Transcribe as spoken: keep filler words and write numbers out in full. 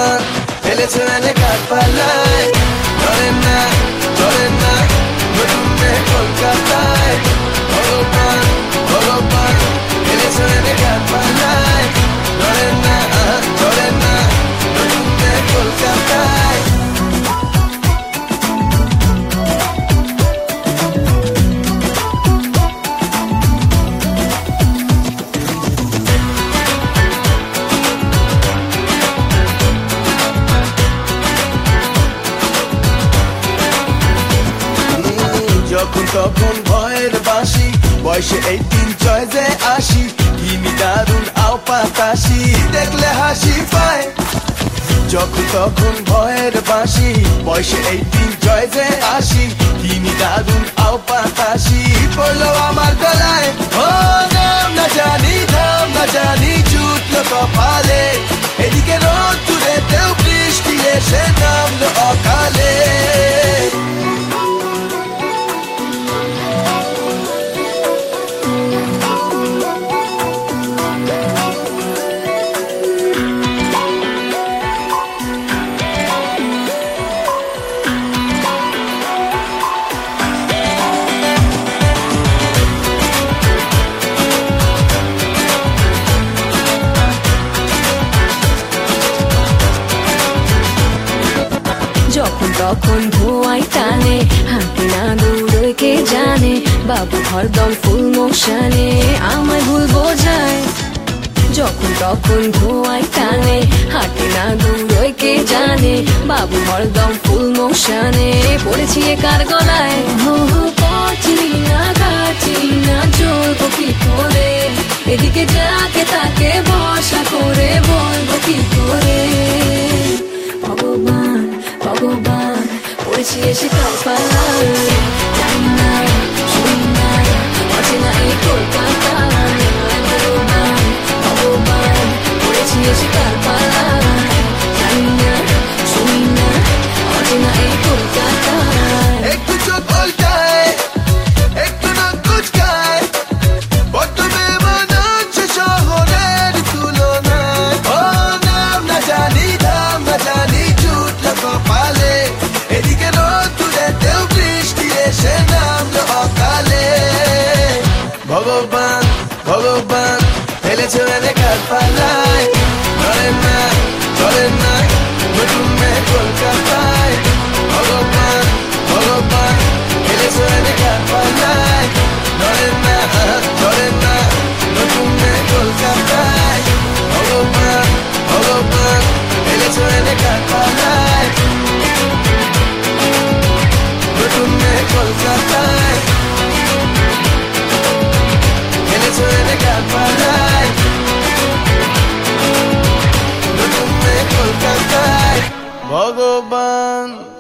ভগবান ফেলেছে এনে কাঠ পাল্লায়, চলেন না চলেন না নতুন মেয়ে কলকাতায়। ভগবান ভগবান ফেলেছে এনে কাঠ পাল্লায়, চলেন না চলেন না নতুন মেয়ে কলকাতায়। যখন তখন ভয়ের বাঁশি, বয়সে এই তিন ছয় যে আসি, কিনি দারুণ আও পাতাসি, দেখলে হাসি পায়। যখন তখন ভয়ের বাঁশি, বয়সে এই তিন ছয় যে আসি, কিনি দারুণ আও পাতাসি, পড়লো আমার গলায় ও নাম না জানি নাম না জানি জুটলো কপালে, এদিকে রোদ দূরেতেও বৃষ্টি এসে নামলো অকালে। যখন তখন ধোঁয়াই টানে, হাঁটে না দূরে কে জানে, বাবু হরদম ফুল মোশানে আমায় ভুল বোঝায়। যখন তখন ধোঁয়াই টানে, হাঁটে না দূরে কে জানে, বাবু হরদম ফুল মোশানে পড়েছি কার গলায়। হো হো পচিনি না কাচিনি না চলবো কি করে, এদিকে যাকে তাকে বসা করে বলবো কি করে। ভগবান ভগবান পড়েছি এসে কাল পাল্লায়, জানি না শুনি না অচেনা এই কলকাতায়। ভগবান ভগবান পড়েছি এসে কাল পাল্লায়, জানি না শুনি না অচেনা এই কলকাতায়। একটু চোখ উল্টায় একটু নাক কুচকায়, বড্ড বেমান হচ্ছে শহরের তুলনায়। ও নাম না জানি নাম না জানি জুটলো কপালে, এদিকে রোদ দূরেতেও বৃষ্টি এসে নামলো অকালে। ভগবান ভগবান ফেলেছে এনে কাঠ পাল্লায়, চলেন না চলেন না নতুন মেয়ে কলকাতায়। ভগবান ভগবান ফেলেছে এনে কাঠ পাল্লায়, চলেন না চলেন না নতুন মেয়ে কলকাতায়। ভগবান ভগবান ফেলেছে এনে কাঠ পাল্লায়, নতুন মেয়ে কলকাতায়। ফেলেছে এনে কাঠ পাল্লায়, নতুন মেয়ে কলকাতায়। ভগবান।